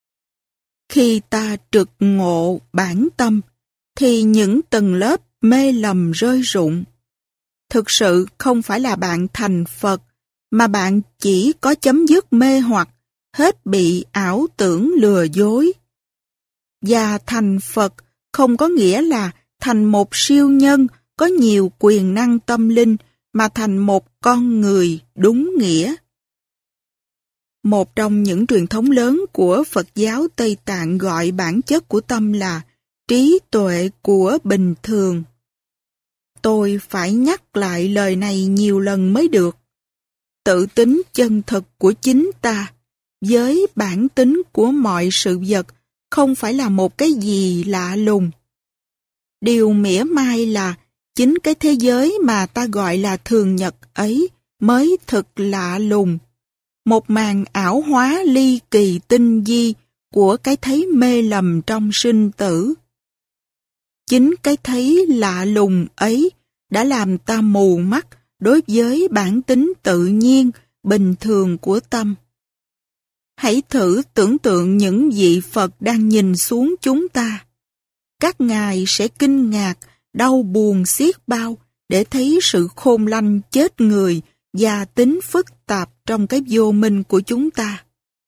Khi ta trực ngộ bản tâm, thì những tầng lớp mê lầm rơi rụng. Thực sự không phải là bạn thành Phật, mà bạn chỉ có chấm dứt mê hoặc, hết bị ảo tưởng lừa dối. Và thành Phật không có nghĩa là thành một siêu nhân có nhiều quyền năng tâm linh, mà thành một con người đúng nghĩa. Một trong những truyền thống lớn của Phật giáo Tây Tạng gọi bản chất của tâm là trí tuệ của bình thường. Tôi phải nhắc lại lời này nhiều lần mới được. Tự tính chân thực của chính ta, với bản tính của mọi sự vật, không phải là một cái gì lạ lùng. Điều mỉa mai là chính cái thế giới mà ta gọi là thường nhật ấy mới thực lạ lùng. Một màn ảo hóa ly kỳ tinh vi của cái thấy mê lầm trong sinh tử. Chính cái thấy lạ lùng ấy đã làm ta mù mắt đối với bản tính tự nhiên, bình thường của tâm. Hãy thử tưởng tượng những vị Phật đang nhìn xuống chúng ta. Các ngài sẽ kinh ngạc, đau buồn xiết bao để thấy sự khôn lanh chết người và tính phức tạp trong cái vô minh của chúng ta.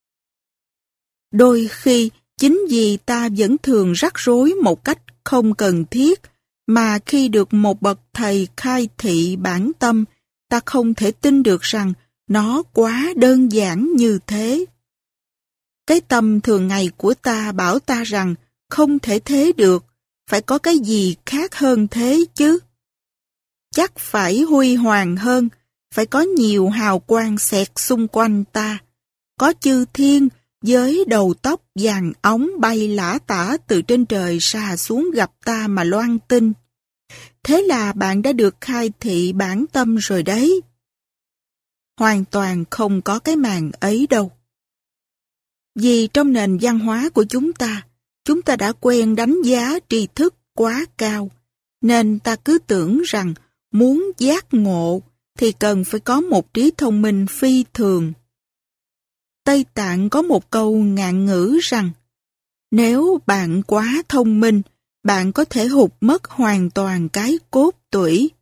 Đôi khi, chính vì ta vẫn thường rắc rối một cách không cần thiết, mà khi được một bậc thầy khai thị bản tâm, ta không thể tin được rằng nó quá đơn giản như thế. Cái tâm thường ngày của ta bảo ta rằng không thể thế được, phải có cái gì khác hơn thế chứ. Chắc phải huy hoàng hơn, phải có nhiều hào quang xẹt xung quanh ta, có chư thiên với đầu tóc vàng óng bay lả tả từ trên trời xà xuống gặp ta mà loan tin. Thế là bạn đã được khai thị bản tâm rồi đấy. Hoàn toàn không có cái màn ấy đâu. Vì trong nền văn hóa của chúng ta, chúng ta đã quen đánh giá tri thức quá cao, nên ta cứ tưởng rằng muốn giác ngộ thì cần phải có một trí thông minh phi thường. Tây Tạng có một câu ngạn ngữ rằng, nếu bạn quá thông minh, bạn có thể hụt mất hoàn toàn cái cốt tủy.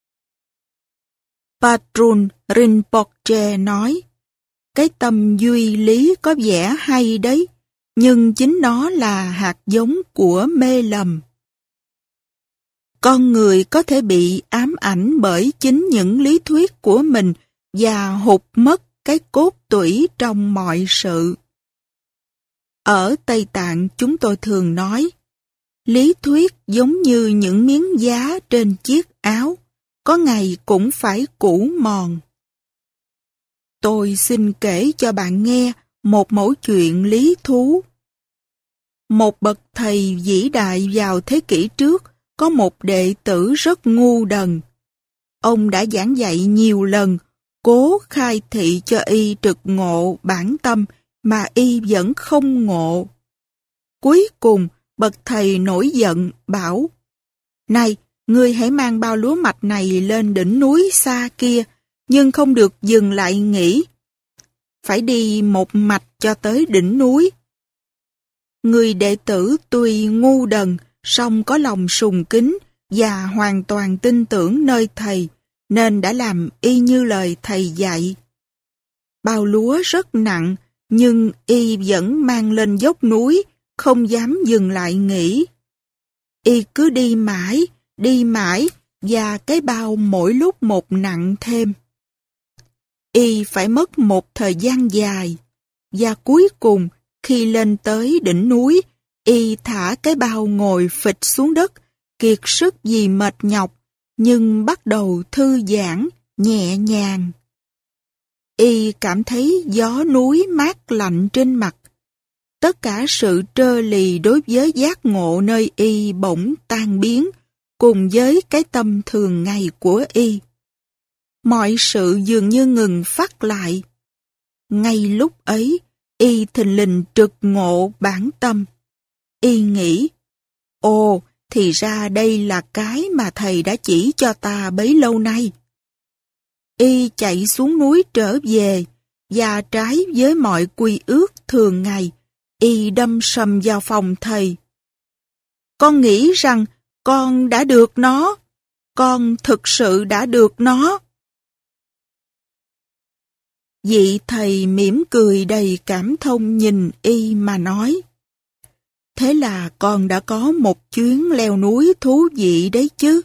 Patrul Rinpoche nói, cái tâm duy lý có vẻ hay đấy, nhưng chính nó là hạt giống của mê lầm. Con người có thể bị ám ảnh bởi chính những lý thuyết của mình và hụt mất cái cốt tủy trong mọi sự. Ở Tây Tạng chúng tôi thường nói, lý thuyết giống như những miếng giá trên chiếc áo, có ngày cũng phải cũ mòn. Tôi xin kể cho bạn nghe một mẩu chuyện lý thú. Một bậc thầy vĩ đại vào thế kỷ trước có một đệ tử rất ngu đần. Ông đã giảng dạy nhiều lần, cố khai thị cho y trực ngộ bản tâm mà y vẫn không ngộ. Cuối cùng, bậc thầy nổi giận bảo, này, ngươi hãy mang bao lúa mạch này lên đỉnh núi xa kia, nhưng không được dừng lại nghỉ. Phải đi một mạch cho tới đỉnh núi. Người đệ tử tuy ngu đần, song có lòng sùng kính và hoàn toàn tin tưởng nơi thầy, nên đã làm y như lời thầy dạy. Bao lúa rất nặng, nhưng y vẫn mang lên dốc núi, không dám dừng lại nghỉ. Y cứ đi mãi, đi mãi và cái bao mỗi lúc một nặng thêm. Y phải mất một thời gian dài, và cuối cùng khi lên tới đỉnh núi, Y thả cái bao ngồi phịch xuống đất, kiệt sức vì mệt nhọc, nhưng bắt đầu thư giãn, nhẹ nhàng. Y cảm thấy gió núi mát lạnh trên mặt. Tất cả sự trơ lì đối với giác ngộ nơi Y bỗng tan biến, cùng với cái tâm thường ngày của Y. Mọi sự dường như ngừng phát lại. Ngay lúc ấy, Y thình lình trực ngộ bản tâm. Y nghĩ, ồ, thì ra đây là cái mà thầy đã chỉ cho ta bấy lâu nay. Y chạy xuống núi trở về, và trái với mọi quy ước thường ngày, Y đâm sầm vào phòng thầy. Con nghĩ rằng con đã được nó, con thực sự đã được nó. Vị thầy mỉm cười đầy cảm thông nhìn Y mà nói, thế là con đã có một chuyến leo núi thú vị đấy chứ.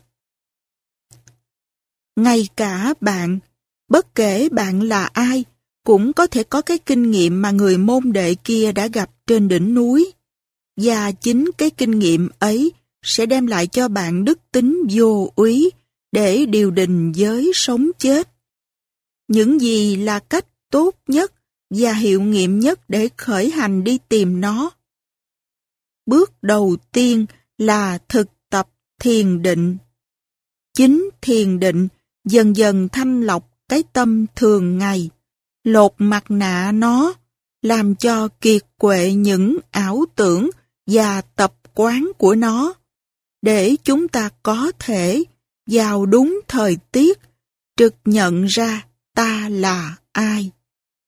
Ngay cả bạn, bất kể bạn là ai, cũng có thể có cái kinh nghiệm mà người môn đệ kia đã gặp trên đỉnh núi. Và chính cái kinh nghiệm ấy sẽ đem lại cho bạn đức tính vô úy để điều đình giới sống chết. Những gì là cách tốt nhất và hiệu nghiệm nhất để khởi hành đi tìm nó? Bước đầu tiên là thực tập thiền định. Chính thiền định dần dần thanh lọc cái tâm thường ngày, lột mặt nạ nó, làm cho kiệt quệ những ảo tưởng và tập quán của nó, để chúng ta có thể vào đúng thời tiết trực nhận ra ta là ai.